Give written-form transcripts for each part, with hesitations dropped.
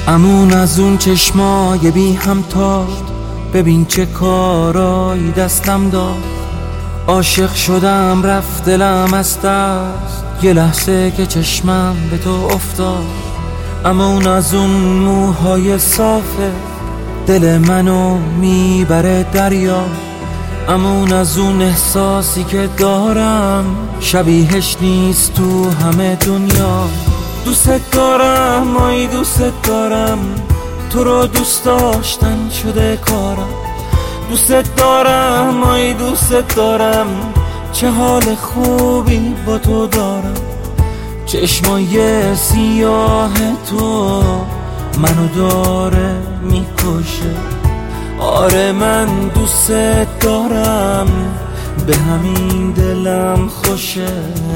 امون از اون چشمای بی همتا، ببین چه کارایی دستم داد. عاشق شدم رفت دلم از دست، یه لحظه که چشمم به تو افتاد. امون از اون موهای صافه، دل منو میبره دریا. امون از اون احساسی که دارم، شبیهش نیست تو همه دنیا. دوست دارم، آی دوست دارم، تو رو دوست داشتن شده کارم. دوست دارم، آی دوست دارم، چه حال خوبی با تو دارم. چشمای سیاه تو منو داره میکشه. آره من دوست دارم، به همین دلم خوشه.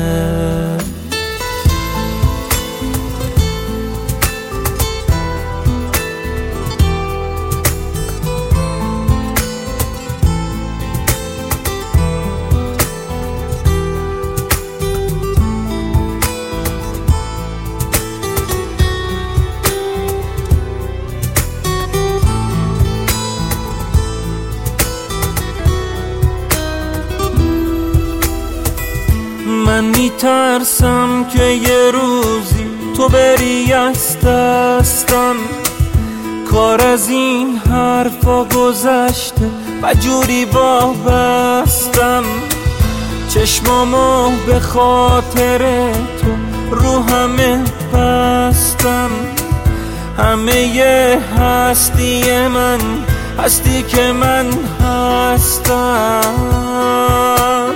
من میترسم که یه روزی تو بری از دستم. کار از این حرفا گذشته و جوری وابستم. چشمامو به خاطر تو رو همه بستم. همه هستی من هستی که من هستم.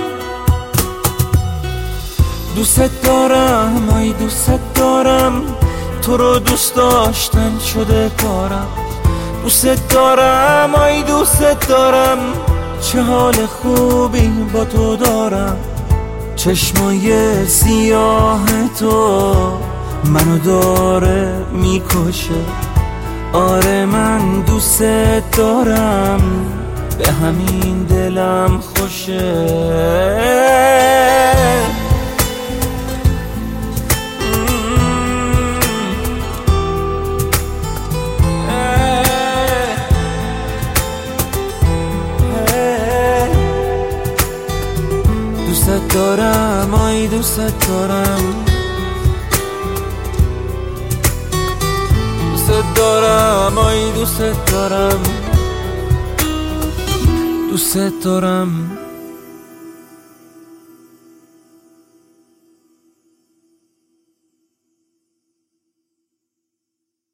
دوست دارم، آی دوست دارم، تو رو دوست داشتن شده کارم. دوست دارم، آی دوست دارم، چه حال خوبی با تو دارم. چشمای سیاه تو منو داره میکشه. آره من دوست دارم، به همین دلم خوشه. دوست دارم، آی دوست دارم، دوست دارم، آی دوست دارم، دوست دارم.